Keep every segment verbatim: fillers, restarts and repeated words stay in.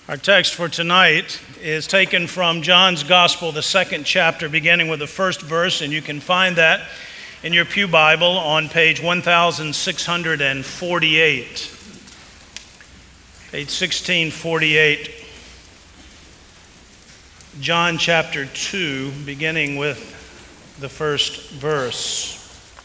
Our text for tonight is taken from John's Gospel, the second chapter, beginning with the first verse, and you can find that in your pew Bible on page one thousand six hundred forty-eight. Page sixteen forty-eight. John chapter two, beginning with the first verse.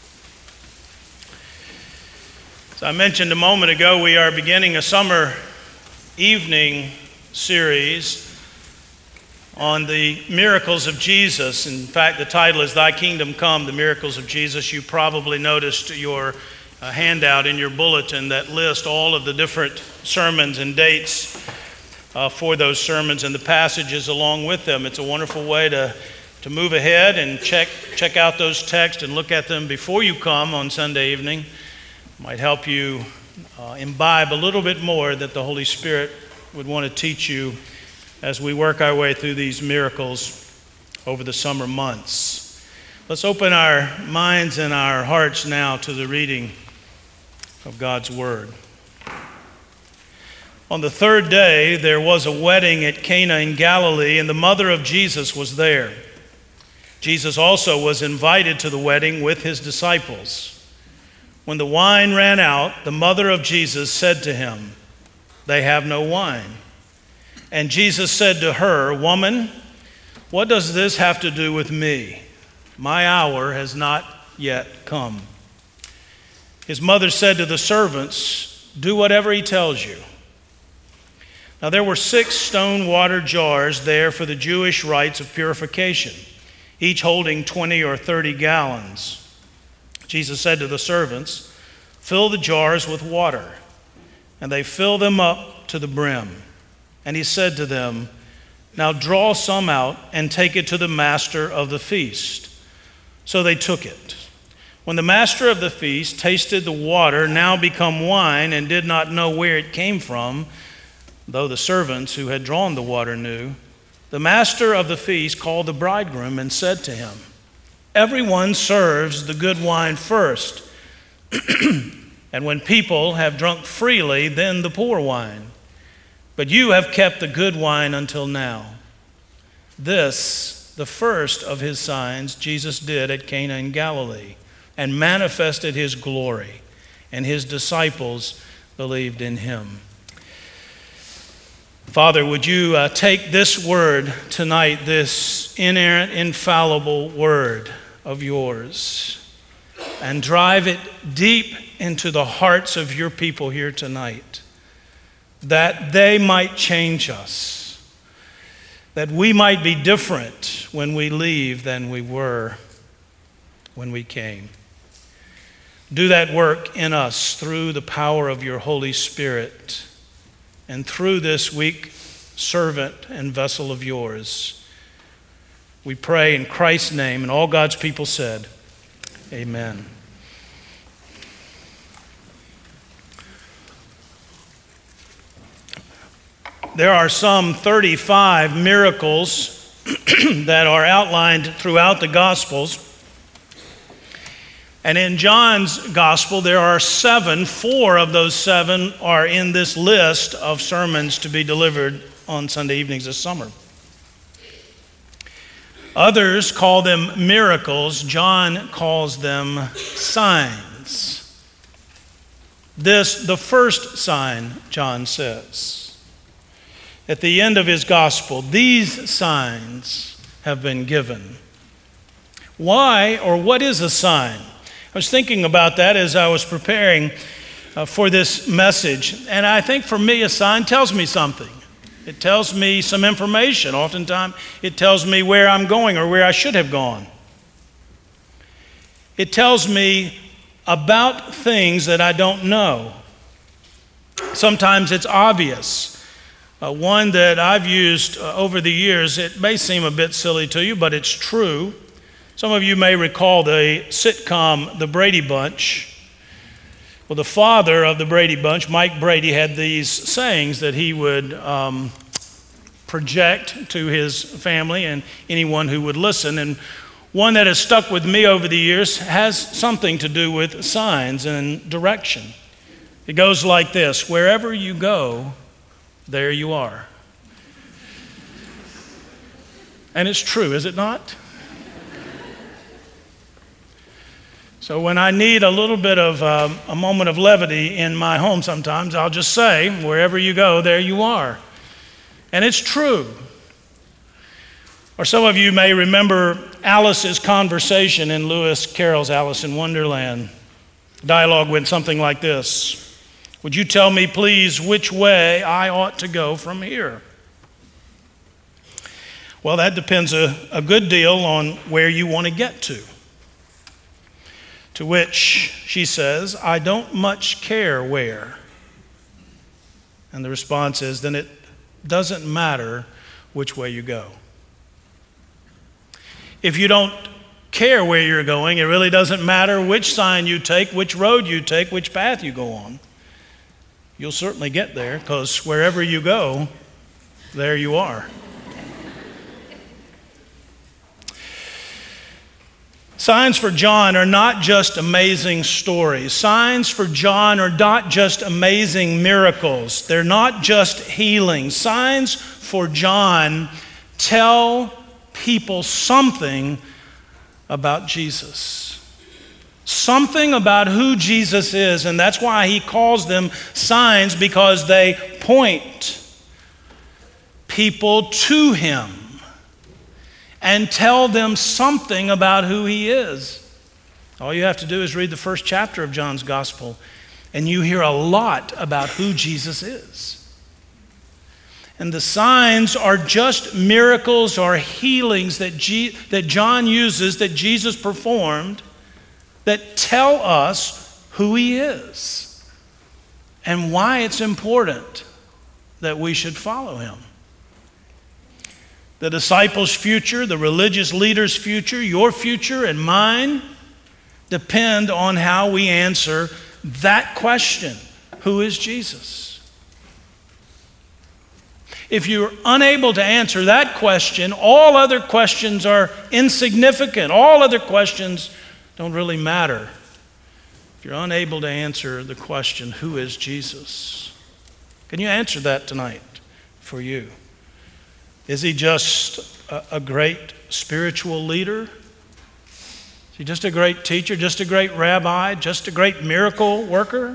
As I mentioned a moment ago, we are beginning a summer evening series on the miracles of Jesus. In fact, the title is Thy Kingdom Come, the Miracles of Jesus. You probably noticed your uh, handout in your bulletin that lists all of the different sermons and dates uh, for those sermons and the passages along with them. It's a wonderful way to, to move ahead and check, check out those texts and look at them before you come on Sunday evening. It might help you uh, imbibe a little bit more that the Holy Spirit would want to teach you as we work our way through these miracles over the summer months. Let's open our minds and our hearts now to the reading of God's Word. On the third day, there was a wedding at Cana in Galilee, and the mother of Jesus was there. Jesus also was invited to the wedding with his disciples. When the wine ran out, the mother of Jesus said to him, "They have no wine." And Jesus said to her, "Woman, what does this have to do with me? My hour has not yet come." His mother said to the servants, "Do whatever he tells you." Now there were six stone water jars there for the Jewish rites of purification, each holding twenty or thirty gallons. Jesus said to the servants, "Fill the jars with water." And they filled them up to the brim. And he said to them, "Now draw some out and take it to the master of the feast." So they took it. When the master of the feast tasted the water now become wine and did not know where it came from, though the servants who had drawn the water knew, the master of the feast called the bridegroom and said to him, "Everyone serves the good wine first, and when people have drunk freely, then the poor wine. But you have kept the good wine until now." This, the first of his signs, Jesus did at Cana in Galilee, and manifested his glory, and his disciples believed in him. Father, would you uh, take this word tonight, this inerrant, infallible word of yours, and drive it deep into the hearts of your people here tonight, that they might change us, that we might be different when we leave than we were when we came. Do that work in us through the power of your Holy Spirit and through this weak servant and vessel of yours. We pray in Christ's name, and all God's people said, amen. There are some thirty-five miracles that are outlined throughout the Gospels. And in John's Gospel, there are seven. Four of those seven are in this list of sermons to be delivered on Sunday evenings this summer. Others call them miracles. John calls them signs. This, the first sign, John says. At the end of his gospel, these signs have been given. Why or what is a sign? I was thinking about that as I was preparing uh, for this message. And I think for me, a sign tells me something. It tells me some information. Oftentimes, it tells me where I'm going or where I should have gone. It tells me about things that I don't know. Sometimes it's obvious. Uh, one that I've used uh, over the years, it may seem a bit silly to you, but it's true. Some of you may recall the sitcom The Brady Bunch. Well, the father of the Brady Bunch, Mike Brady, had these sayings that he would um, project to his family and anyone who would listen. And one that has stuck with me over the years has something to do with signs and direction. It goes like this: wherever you go, there you are. And it's true, is it not? So when I need a little bit of um, a moment of levity in my home sometimes, I'll just say, wherever you go, there you are. And it's true. Or some of you may remember Alice's conversation in Lewis Carroll's Alice in Wonderland. Dialogue went something like this. Would you tell me, please, which way I ought to go from here? Well, that depends a, a good deal on where you want to get to. To which she says, I don't much care where. And the response is, then it doesn't matter which way you go. If you don't care where you're going, it really doesn't matter which sign you take, which road you take, which path you go on. You'll certainly get there, because wherever you go, there you are. Signs for John are not just amazing stories. Signs for John are not just amazing miracles. They're not just healings. Signs for John tell people something about Jesus. Something about who Jesus is, and that's why he calls them signs, because they point people to him and tell them something about who he is. All you have to do is read the first chapter of John's gospel, and you hear a lot about who Jesus is. And the signs are just miracles or healings that, G- that John uses, that Jesus performed, that tell us who he is and why it's important that we should follow him. The disciples' future, the religious leaders' future, your future and mine depend on how we answer that question, who is Jesus? If you're unable to answer that question, all other questions are insignificant. All other questions don't really matter. If you're unable to answer the question, who is Jesus? Can you answer that tonight for you? Is he just a, a great spiritual leader? Is he just a great teacher, just a great rabbi, just a great miracle worker?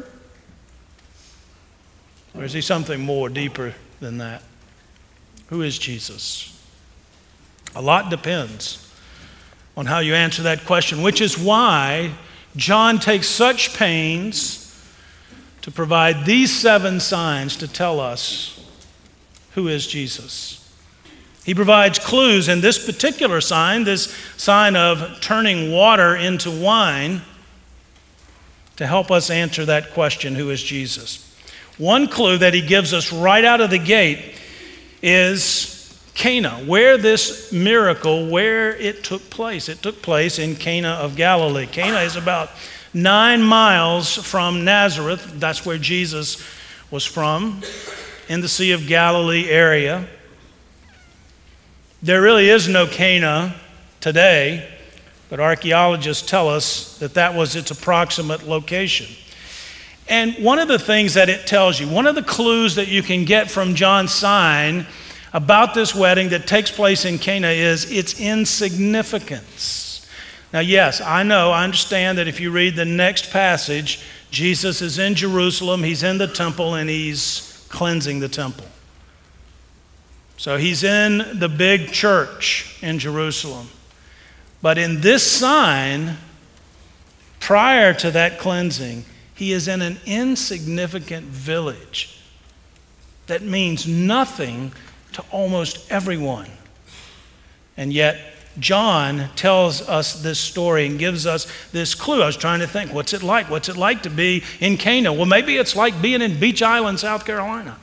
Or is he something more, deeper than that? Who is Jesus? A lot depends on how you answer that question, which is why John takes such pains to provide these seven signs to tell us who is Jesus. He provides clues in this particular sign, this sign of turning water into wine, to help us answer that question, who is Jesus? One clue that he gives us right out of the gate is Cana, where this miracle, where it took place. It took place in Cana of Galilee. Cana is about nine miles from Nazareth. That's where Jesus was from, in the Sea of Galilee area. There really is no Cana today, but archaeologists tell us that that was its approximate location. And one of the things that it tells you, one of the clues that you can get from John's sign about this wedding that takes place in Cana is its insignificance. Now, yes, I know, I understand that if you read the next passage, Jesus is in Jerusalem, he's in the temple, and he's cleansing the temple. So he's in the big church in Jerusalem. But in this sign, prior to that cleansing, he is in an insignificant village that means nothing to almost everyone. And yet, John tells us this story and gives us this clue. I was trying to think, what's it like? What's it like to be in Cana? Well, maybe it's like being in Beach Island, South Carolina.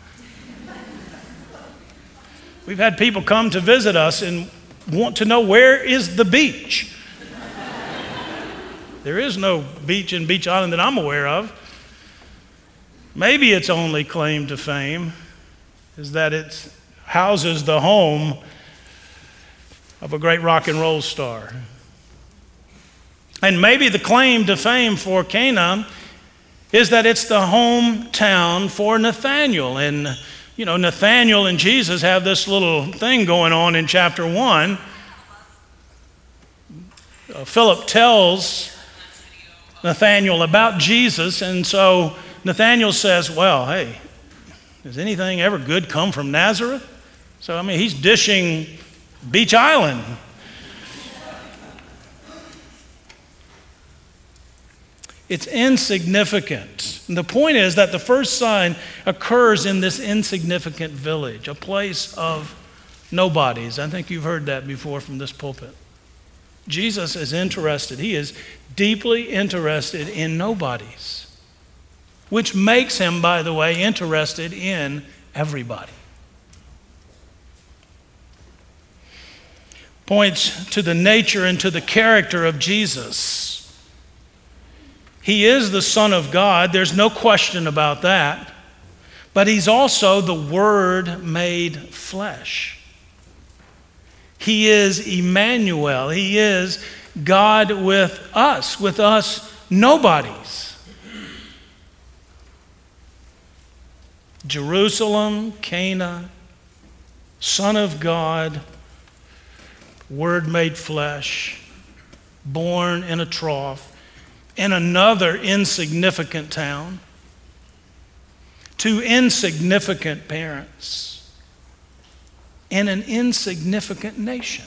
We've had people come to visit us and want to know, where is the beach? There is no beach in Beach Island that I'm aware of. Maybe its only claim to fame is that it houses the home of a great rock and roll star. And maybe the claim to fame for Cana is that it's the hometown for Nathaniel. And, you know, Nathanael and Jesus have this little thing going on in chapter one. Uh, Philip tells Nathanael about Jesus, and so Nathanael says, well, hey, does anything ever good come from Nazareth? So, I mean, he's dishing Beach Island. It's insignificant. And the point is that the first sign occurs in this insignificant village, a place of nobodies. I think you've heard that before from this pulpit. Jesus is interested. He is deeply interested in nobodies, which makes him, by the way, interested in everybody. Points to the nature and to the character of Jesus. He is the Son of God. There's no question about that. But he's also the Word made flesh. He is Emmanuel. He is God with us, with us nobodies. Jerusalem, Cana, Son of God, Word made flesh, born in a trough, in another insignificant town, to insignificant parents, in an insignificant nation.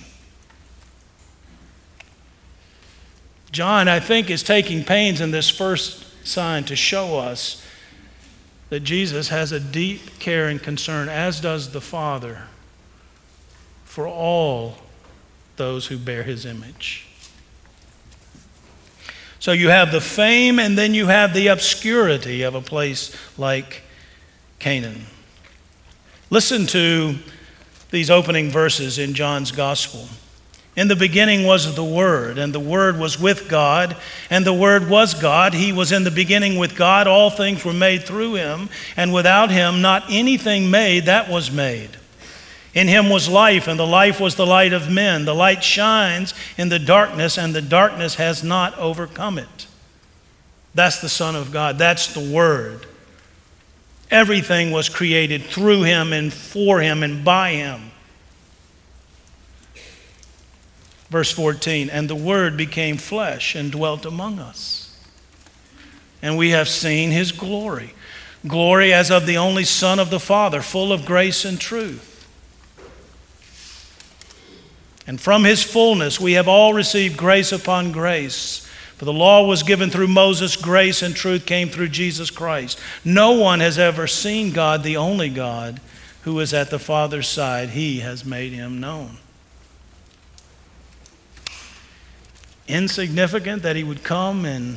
John, I think, is taking pains in this first sign to show us that Jesus has a deep care and concern, as does the Father, for all those who bear his image. So you have the fame, and then you have the obscurity of a place like Canaan. Listen to these opening verses in John's Gospel. In the beginning was the Word, and the Word was with God, and the Word was God. He was in the beginning with God. All things were made through him, and without him not anything made that was made. In him was life, and the life was the light of men. The light shines in the darkness, and the darkness has not overcome it. That's the Son of God. That's the Word. Everything was created through him and for him and by him. Verse fourteen, and the Word became flesh and dwelt among us. And we have seen his glory. Glory as of the only Son of the Father, full of grace and truth. And from his fullness we have all received grace upon grace. For the law was given through Moses, grace and truth came through Jesus Christ. No one has ever seen God, the only God, who is at the Father's side. He has made him known. Insignificant that he would come and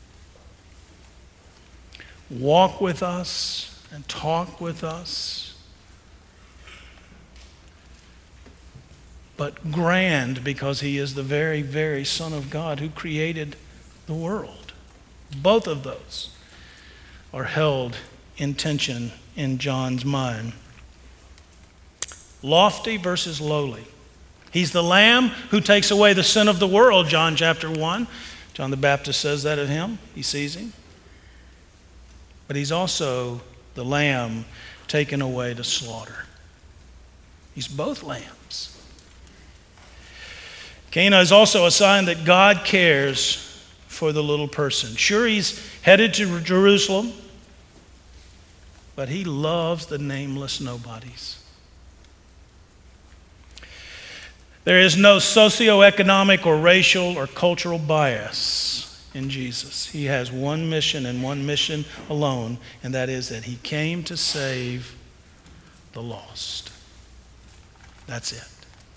walk with us and talk with us. But grand because he is the very, very Son of God who created the world. Both of those are held in tension in John's mind. Lofty versus lowly. He's the Lamb who takes away the sin of the world, John chapter one. John the Baptist says that of him. He sees him. But he's also the Lamb taken away to slaughter. He's both lambs. Cana is also a sign that God cares for the little person. Sure, he's headed to Jerusalem, but he loves the nameless nobodies. There is no socioeconomic or racial or cultural bias in Jesus. He has one mission and one mission alone, and that is that he came to save the lost. That's it.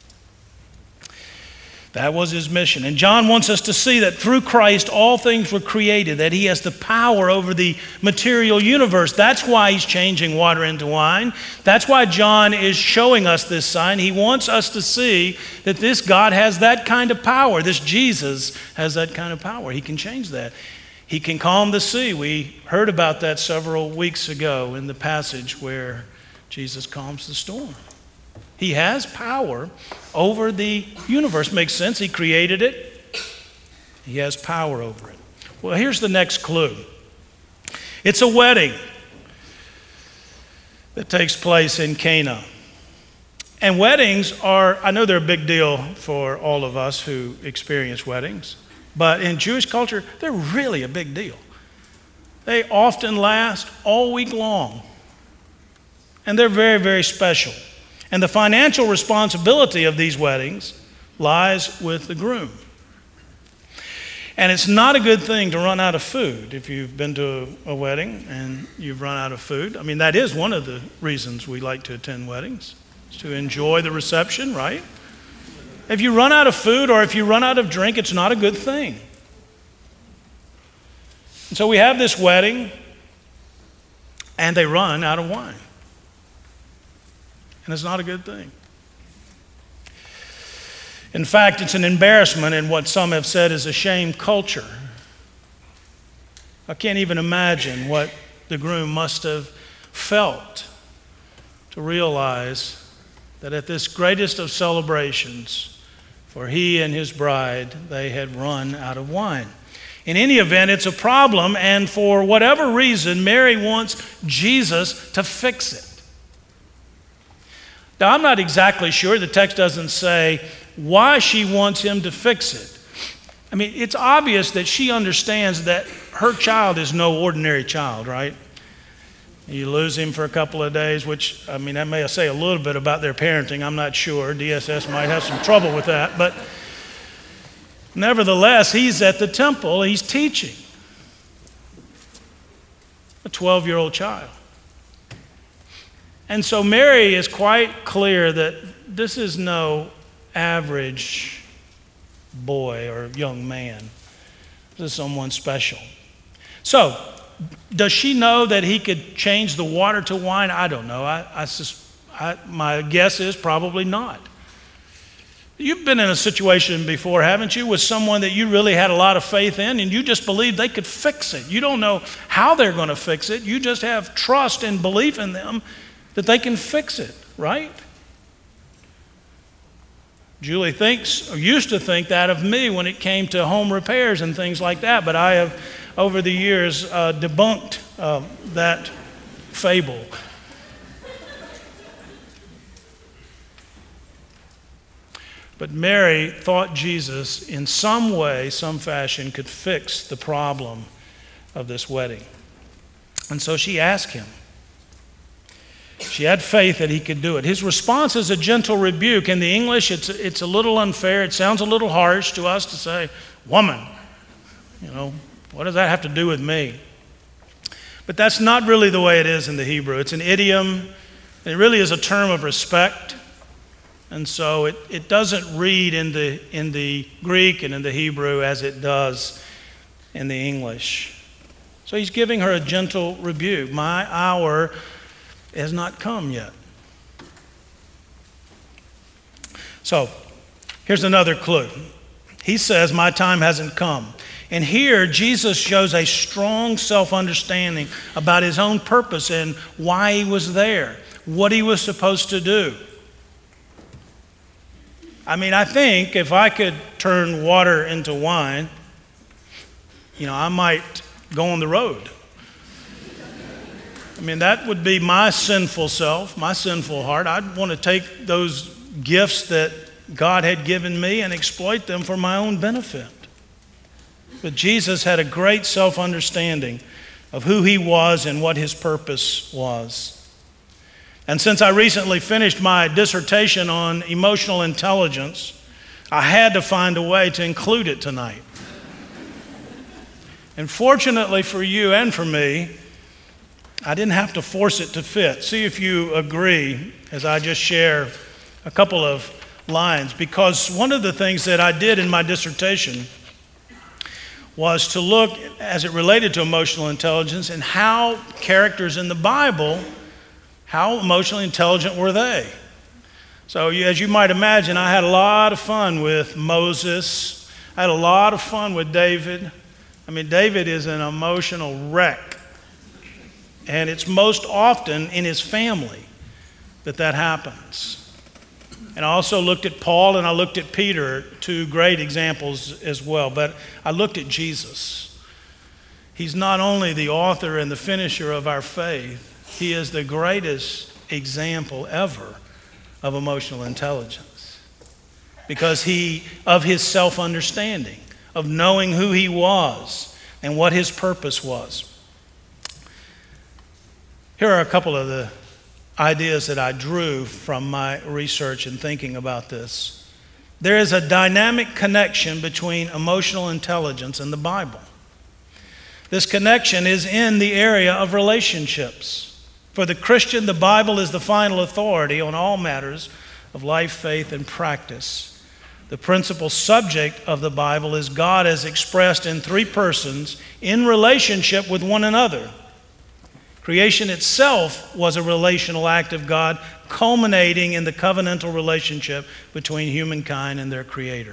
That was his mission. And John wants us to see that through Christ all things were created, that he has the power over the material universe. That's why he's changing water into wine. That's why John is showing us this sign. He wants us to see that this God has that kind of power. This Jesus has that kind of power. He can change that. He can calm the sea. We heard about that several weeks ago in the passage where Jesus calms the storm. He has power over the universe. Makes sense. He created it. He has power over it. Well, here's the next clue. It's a wedding. that takes place in Cana. And weddings are, I know they're a big deal for all of us who experience weddings, but in Jewish culture, they're really a big deal. They often last all week long, and they're very, very special. And the financial responsibility of these weddings lies with the groom. And it's not a good thing to run out of food if you've been to a wedding and you've run out of food. I mean, that is one of the reasons we like to attend weddings, is to enjoy the reception, right? If you run out of food or if you run out of drink, it's not a good thing. And so we have this wedding, and they run out of wine. And it's not a good thing. In fact, it's an embarrassment in what some have said is a shame culture. I can't even imagine what the groom must have felt to realize that at this greatest of celebrations for he and his bride, they had run out of wine. In any event, it's a problem, and for whatever reason, Mary wants Jesus to fix it. Now, I'm not exactly sure, the text doesn't say why she wants him to fix it. I mean, it's obvious that she understands that her child is no ordinary child, right? You lose him for a couple of days, which, I mean, that may say a little bit about their parenting. I'm not sure. D S S might have some trouble with that. But nevertheless, he's at the temple. He's teaching a twelve-year-old child. And so Mary is quite clear that this is no average boy or young man. This is someone special. So, does she know that he could change the water to wine? I don't know. I, I, I, my guess is probably not. You've been in a situation before, haven't you, with someone that you really had a lot of faith in and you just believed they could fix it. You don't know how they're going to fix it. You just have trust and belief in them that they can fix it, right? Julie thinks, or used to think that of me when it came to home repairs and things like that, but I have, over the years, uh, debunked uh, that fable. But Mary thought Jesus, in some way, some fashion, could fix the problem of this wedding. And so she asked him. She had faith that he could do it. His response is a gentle rebuke. In the English, it's, it's a little unfair. It sounds a little harsh to us to say, woman, you know, what does that have to do with me? But that's not really the way it is in the Hebrew. It's an idiom. It really is a term of respect. And so it, it doesn't read in the, in the Greek and in the Hebrew as it does in the English. So he's giving her a gentle rebuke. My hour has not come yet. So here's another clue. He says, my time hasn't come. And here, Jesus shows a strong self-understanding about his own purpose and why he was there, what he was supposed to do. I mean, I think if I could turn water into wine, you know, I might go on the road. I mean, that would be my sinful self, my sinful heart. I'd want to take those gifts that God had given me and exploit them for my own benefit. But Jesus had a great self-understanding of who he was and what his purpose was. And since I recently finished my dissertation on emotional intelligence, I had to find a way to include it tonight. And fortunately for you and for me, I didn't have to force it to fit. See if you agree as I just share a couple of lines, because one of the things that I did in my dissertation was to look, as it related to emotional intelligence, and how characters in the Bible, how emotionally intelligent were they? So as you might imagine, I had a lot of fun with Moses. I had a lot of fun with David. I mean, David is an emotional wreck. And it's most often in his family that that happens. And I also looked at Paul and I looked at Peter, two great examples as well. But I looked at Jesus. He's not only the author and the finisher of our faith, He is the greatest example ever of emotional intelligence because he, of his self-understanding, of knowing who he was and what his purpose was. Here are a couple of the ideas that I drew from my research and thinking about this. There is a dynamic connection between emotional intelligence and the Bible. This connection is in the area of relationships. For the Christian, the Bible is the final authority on all matters of life, faith, and practice. The principal subject of the Bible is God as expressed in three persons in relationship with one another. Creation itself was a relational act of God, culminating in the covenantal relationship between humankind and their Creator.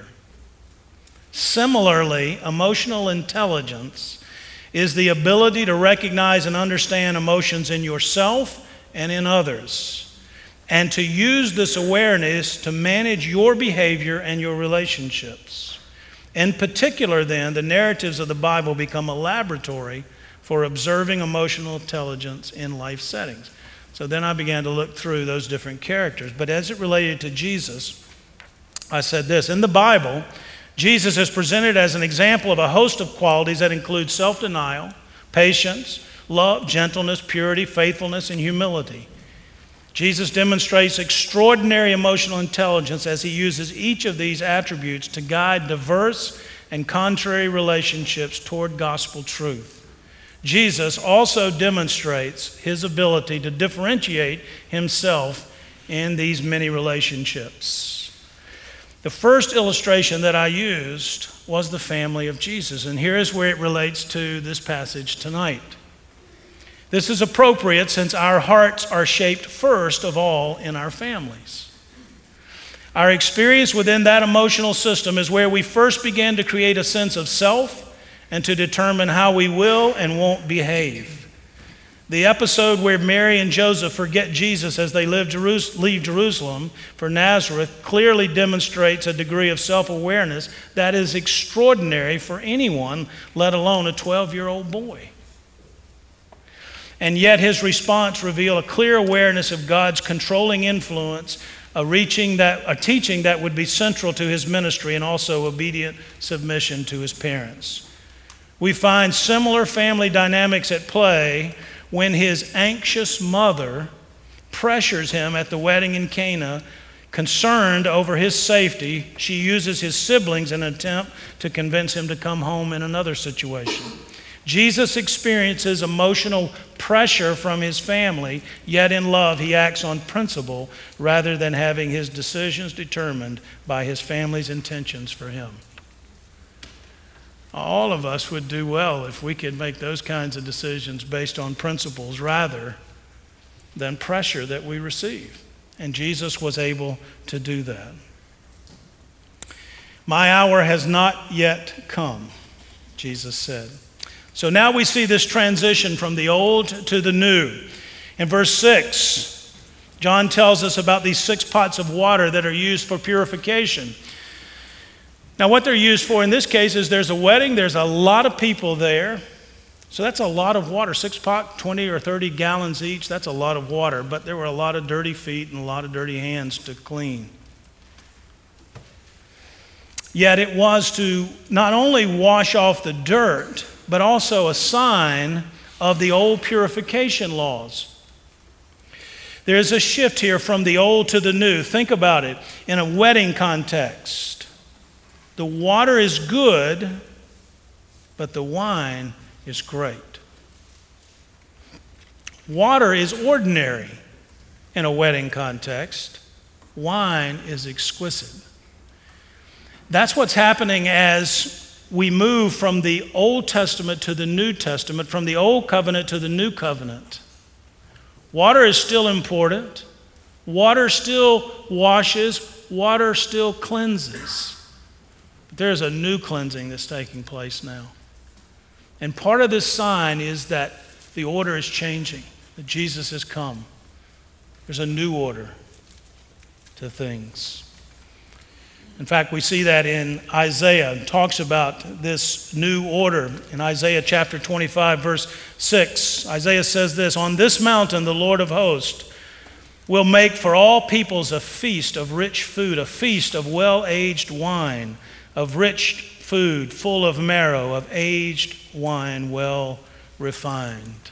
Similarly, emotional intelligence is the ability to recognize and understand emotions in yourself and in others, and to use this awareness to manage your behavior and your relationships. In particular, then, the narratives of the Bible become a laboratory for observing emotional intelligence in life settings. So then I began to look through those different characters. But as it related to Jesus, I said this: in the Bible, Jesus is presented as an example of a host of qualities that include self-denial, patience, love, gentleness, purity, faithfulness, and humility. Jesus demonstrates extraordinary emotional intelligence as he uses each of these attributes to guide diverse and contrary relationships toward gospel truth. Jesus also demonstrates his ability to differentiate himself in these many relationships. The first illustration that I used was the family of Jesus, and here is where it relates to this passage tonight. This is appropriate since our hearts are shaped first of all in our families. Our experience within that emotional system is where we first begin to create a sense of self and to determine how we will and won't behave. The episode where Mary and Joseph forget Jesus as they leave Jerusalem for Nazareth clearly demonstrates a degree of self-awareness that is extraordinary for anyone, let alone a twelve-year-old boy. And yet his response revealed a clear awareness of God's controlling influence, a, reaching that, a teaching that would be central to his ministry, and also obedient submission to his parents. We find similar family dynamics at play when his anxious mother pressures him at the wedding in Cana. Concerned over his safety, she uses his siblings in an attempt to convince him to come home in another situation. Jesus experiences emotional pressure from his family, yet in love he acts on principle rather than having his decisions determined by his family's intentions for him. All of us would do well if we could make those kinds of decisions based on principles rather than pressure that we receive. And Jesus was able to do that. My hour has not yet come, Jesus said. So now we see this transition from the old to the new. In verse six, John tells us about these six pots of water that are used for purification. Now, what they're used for in this case is there's a wedding, there's a lot of people there. So that's a lot of water. Six pot, twenty or thirty gallons each, that's a lot of water. But there were a lot of dirty feet and a lot of dirty hands to clean. Yet it was to not only wash off the dirt, but also a sign of the old purification laws. There's a shift here from the old to the new. Think about it in a wedding context. The water is good, but the wine is great. Water is ordinary in a wedding context. Wine is exquisite. That's what's happening as we move from the Old Testament to the New Testament, from the Old Covenant to the New Covenant. Water is still important. Water still washes. Water still cleanses. But there's a new cleansing that's taking place now. And part of this sign is that the order is changing, that Jesus has come. There's a new order to things. In fact, we see that in Isaiah. It talks about this new order in Isaiah chapter twenty-five, verse six. Isaiah says this, "On this mountain the Lord of hosts will make for all peoples a feast of rich food, a feast of well-aged wine, of rich food full of marrow, of aged wine well refined."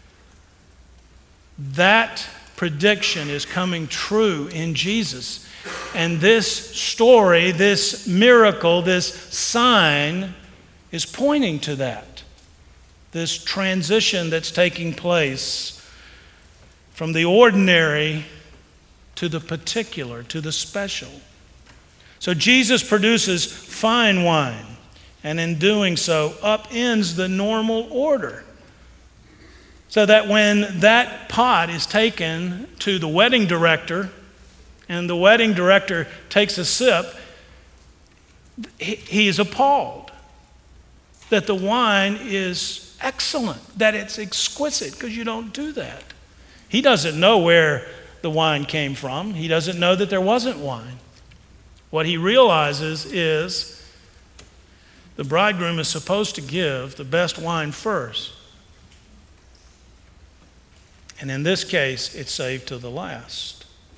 That prediction is coming true in Jesus. And this story, this miracle, this sign is pointing to that. This transition that's taking place from the ordinary to the particular, to the special. So Jesus produces fine wine, and in doing so, upends the normal order. So that when that pot is taken to the wedding director, and the wedding director takes a sip, he, he is appalled that the wine is excellent, that it's exquisite, because you don't do that. He doesn't know where the wine came from. He doesn't know that there wasn't wine. What he realizes is the bridegroom is supposed to give the best wine first. And in this case, it's saved to the last.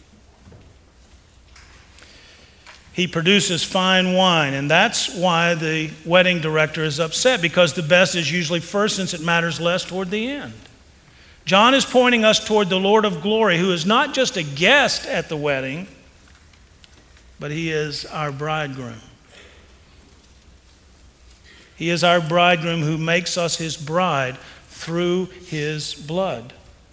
He produces fine wine, and that's why the wedding director is upset, because the best is usually first, since it matters less toward the end. John is pointing us toward the Lord of glory, who is not just a guest at the wedding, but he is our bridegroom. He is our bridegroom who makes us his bride through his blood.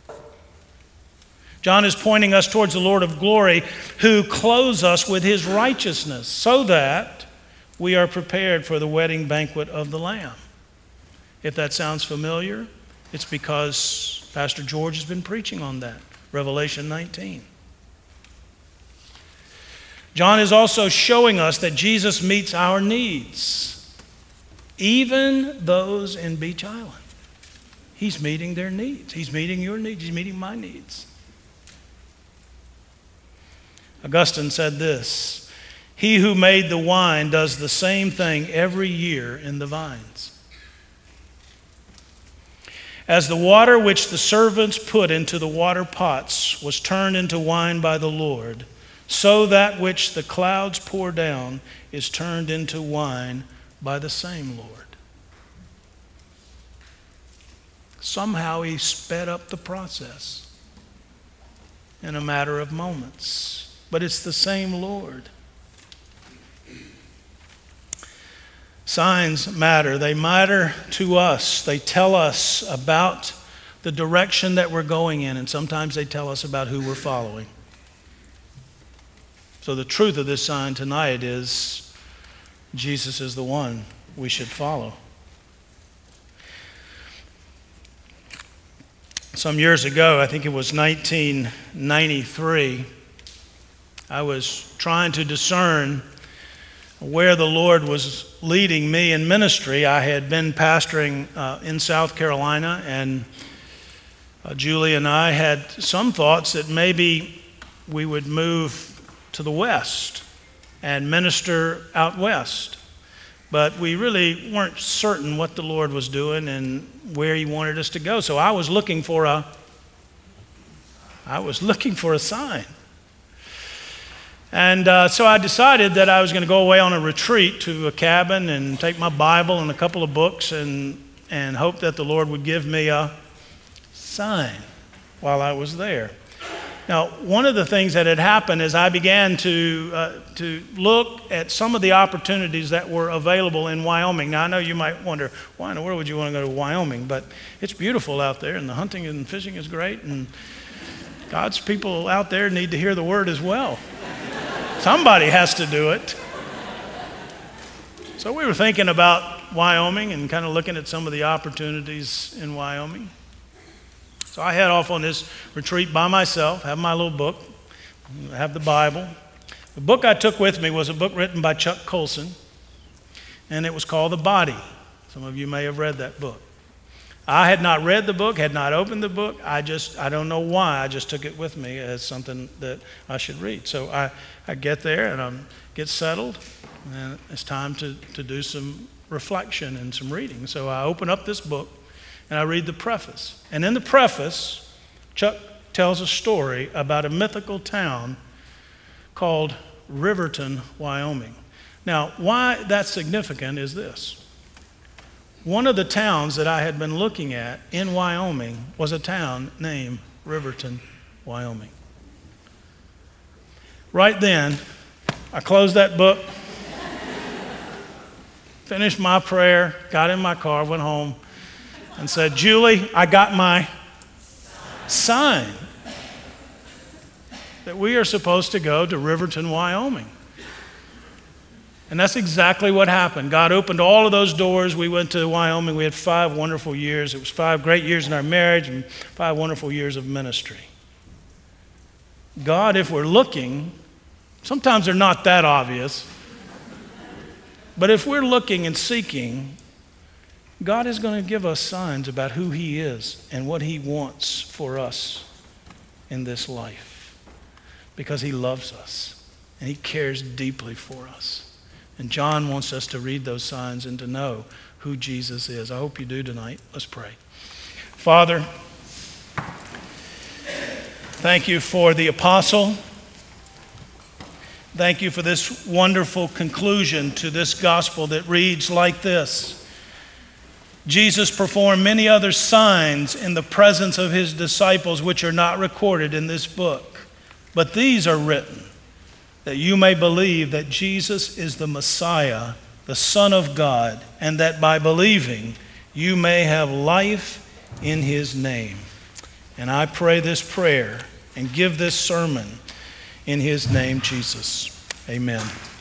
John is pointing us towards the Lord of glory, who clothes us with his righteousness, so that we are prepared for the wedding banquet of the Lamb. If that sounds familiar, it's because Pastor George has been preaching on that, Revelation nineteen. John is also showing us that Jesus meets our needs, even those in Beach Island. He's meeting their needs. He's meeting your needs. He's meeting my needs. Augustine said this, "He who made the wine does the same thing every year in the vines. As the water which the servants put into the water pots was turned into wine by the Lord, so that which the clouds pour down is turned into wine by the same Lord." Somehow he sped up the process in a matter of moments. But it's the same Lord. Signs matter. They matter to us. They tell us about the direction that we're going in, and sometimes they tell us about who we're following. So the truth of this sign tonight is Jesus is the one we should follow. Some years ago, I think it was nineteen ninety-three, I was trying to discern where the Lord was leading me in ministry. I had been pastoring uh, in South Carolina, and uh, Julie and I had some thoughts that maybe we would move to the west and minister out west. But we really weren't certain what the Lord was doing and where he wanted us to go. So I was looking for a, I was looking for a sign. And uh, so I decided that I was going to go away on a retreat to a cabin and take my Bible and a couple of books and, and hope that the Lord would give me a sign while I was there. Now, one of the things that had happened is I began to, uh, to look at some of the opportunities that were available in Wyoming. Now, I know you might wonder, why in the world would you want to go to Wyoming? But it's beautiful out there, and the hunting and fishing is great, and God's people out there need to hear the word as well. Somebody has to do it. So we were thinking about Wyoming and kind of looking at some of the opportunities in Wyoming. So I head off on this retreat by myself, have my little book, have the Bible. The book I took with me was a book written by Chuck Colson, and it was called The Body. Some of you may have read that book. I had not read the book, had not opened the book. I just, I don't know why, I just took it with me as something that I should read. So I, I get there and I get settled, and it's time to, to do some reflection and some reading. So I open up this book and I read the preface. And in the preface, Chuck tells a story about a mythical town called Riverton, Wyoming. Now, why that's significant is this. One of the towns that I had been looking at in Wyoming was a town named Riverton, Wyoming. Right then, I closed that book, finished my prayer, got in my car, went home, and said, Julie, I got my sign that we are supposed to go to Riverton, Wyoming. And that's exactly what happened. God opened all of those doors. We went to Wyoming. We had five wonderful years. It was five great years in our marriage and five wonderful years of ministry. God, if we're looking, sometimes they're not that obvious, but if we're looking and seeking, God is going to give us signs about who He is and what He wants for us in this life, because He loves us and He cares deeply for us. And John wants us to read those signs and to know who Jesus is. I hope you do tonight. Let's pray. Father, thank you for the apostle. Thank you for this wonderful conclusion to this gospel that reads like this. Jesus performed many other signs in the presence of His disciples, which are not recorded in this book. But these are written, that you may believe that Jesus is the Messiah, the Son of God, and that by believing you may have life in His name. And I pray this prayer and give this sermon in His name, Jesus. Amen.